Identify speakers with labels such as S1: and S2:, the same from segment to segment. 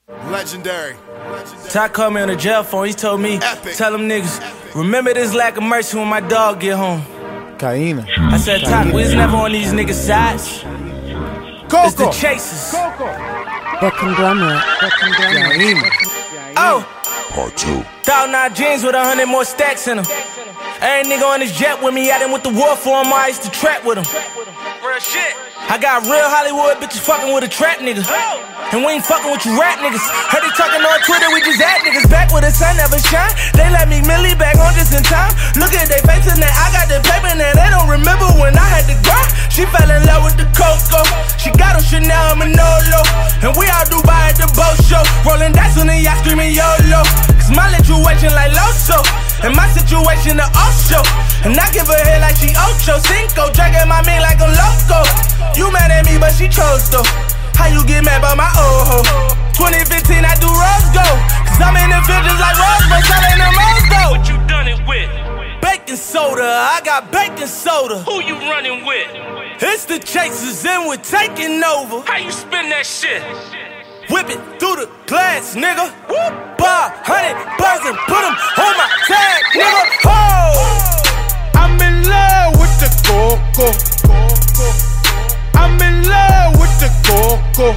S1: Legendary.
S2: Ty called me on the jail phone. He told me, tell them niggas, remember this lack of mercy when my dog get home.
S3: Kaina.
S2: I said, Ty, we was never on these niggas' sides.
S3: Coco.
S2: It's the chasers.
S4: The conglomerate.
S2: Oh.
S1: Part 2.
S2: 1,009 jeans with 100 more stacks in them. Every nigga on this jet with me, I done with the war for him, I used to trap with him. Real shit. I got real Hollywood bitches fucking with a trap nigga. And we ain't fucking with you rap niggas. Heard they talking on Twitter, we just at niggas. Back where the sun never shine. They let me Millie back on just in time. Look at they faces now, I got the paper now. They don't remember when I had to grind. She fell in love with the Coco. She got on Chanel and Manolo. And we all Dubai at the boat show. Rolling dice on the yacht screaming YOLO. Cause my situation like Loso. And my situation the Osho. And I give her head like she Ocho Cinco. Dragging my meat like a loco. You mad at me but she chose though. How you get mad by my old hoe? 2015 I do rose gold. Cause I'm in the villages like Rosebud, selling them rose gold.
S5: What you done it with?
S2: Baking soda, I got baking soda.
S5: Who you running with?
S2: It's the chasers and we're taking over.
S5: How you spin that shit?
S2: Whip it through the glass, nigga. Buy 100 bucks and put them on my tag, nigga. Oh!
S3: I'm in love with the Coco. I'm in love with the Coco.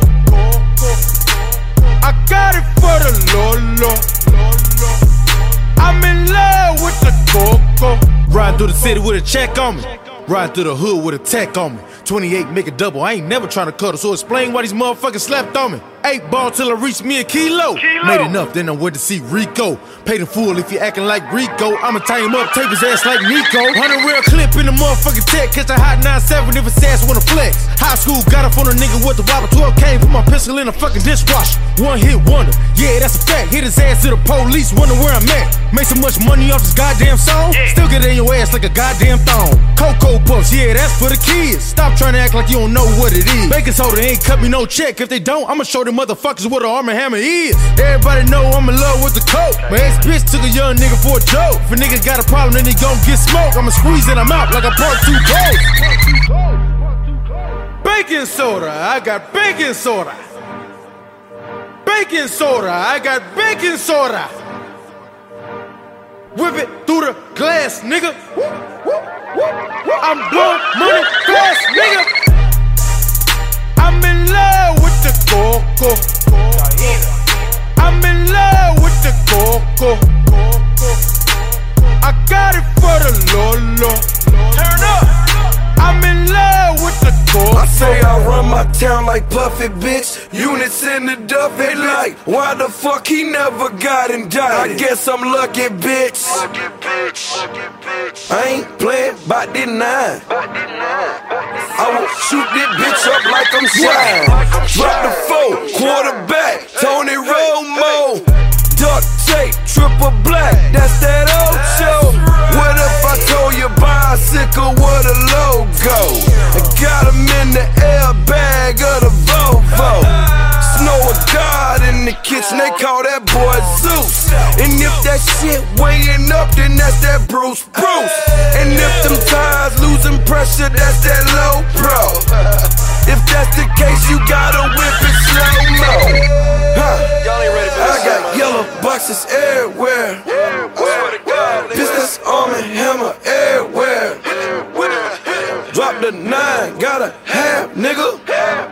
S3: I got it for the Lolo. I'm in love with the Coco. Riding through the city with a check on me. Riding through the hood with a tech on me. 28 make a double, I ain't never tryna cut her. So explain why these motherfuckers slept on me. 8 ball till I reach me a kilo. Made enough, then I went to see Rico. Paid in full if you acting like Rico. I'ma tie him up, tape his ass like Nico. 100 real clip in the motherfucking tech. Catch a hot 9-7 if his ass wanna flex. High school got up on a nigga with the wobble. 12 came, put my pistol in a fucking dishwasher. One hit wonder, yeah that's a fact. Hit his ass to the police, wonder where I'm at. Make so much money off this goddamn song. Still get it in your ass like a goddamn thong. Cocoa Puffs, yeah that's for the kids. Stop trying to act like you don't know what it is. Baking soda ain't cut me no check. If they don't, I'ma show them motherfuckers what an Arm & Hammer is. Everybody know I'm in love with the coke. My ex-bitch took a young nigga for a joke. If a nigga got a problem, then he gon' get smoked. I'ma squeeze and I'm out like a part 2 coke. Baking soda, I got baking soda. Baking soda, I got baking soda. Whip it through the glass, nigga. I'm blowing money fast, nigga. I'm in love with the Coco. I'm in love with the Coco. I got it for the Lolo.
S2: Turn up.
S3: I'm in love with the Coco.
S6: I say I run my town like Puffy, bitch. Units in the duff, they like, why the fuck he never got indicted? I guess I'm lucky, bitch. I ain't playing by the 9. I will shoot this bitch up like I'm Shine. Drop the 4, quarterback, Tony Romo. Duct tape, triple black, that's that old show. What if I told you bicycle with a logo? I got him in the airbag of the Volvo. Snow a god in the kitchen, they call that boy Zeus. And if that shit weighing up, then that's that Bruce. And if them tires losing pressure, that's that low pro. If that's the case, you gotta whip it slow-mo. I got yellow boxes everywhere. Business Arm & Hammer everywhere. Drop the 9, got a half, nigga.